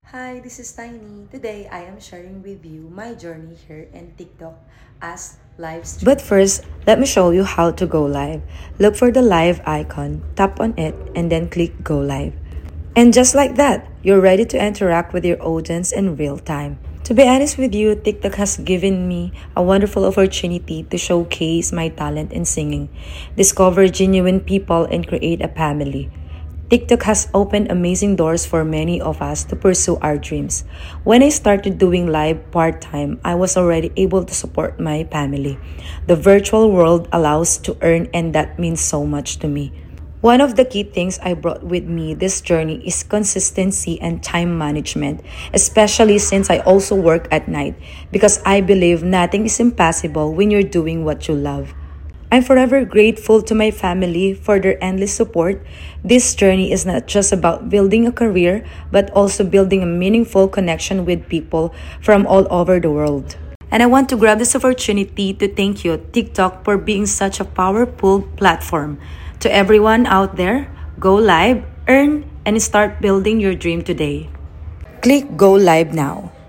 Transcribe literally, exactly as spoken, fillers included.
Hi, this is Tiny. Today I am sharing with you my journey here in TikTok as live stream. But first, let me show you how to go live. Look for the live icon, tap on it, and then click go live. And just like that, you're ready to interact with your audience in real time. To be honest with you, TikTok has given me a wonderful opportunity to showcase my talent in singing, discover genuine people, and create a family. TikTok has opened amazing doors for many of us to pursue our dreams. When I started doing live part time, I was already able to support my family. The virtual world allows to earn, and that means so much to me. One of the key things I brought with me this journey is consistency and time management, especially since I also work at night, because I believe nothing is impossible when you're doing what you love. I'm forever grateful to my family for their endless support. This journey is not just about building a career, but also building a meaningful connection with people from all over the world. And I want to grab this opportunity to thank you, TikTok, for being such a powerful platform. To everyone out there, go live, earn, and start building your dream today. Click go live now.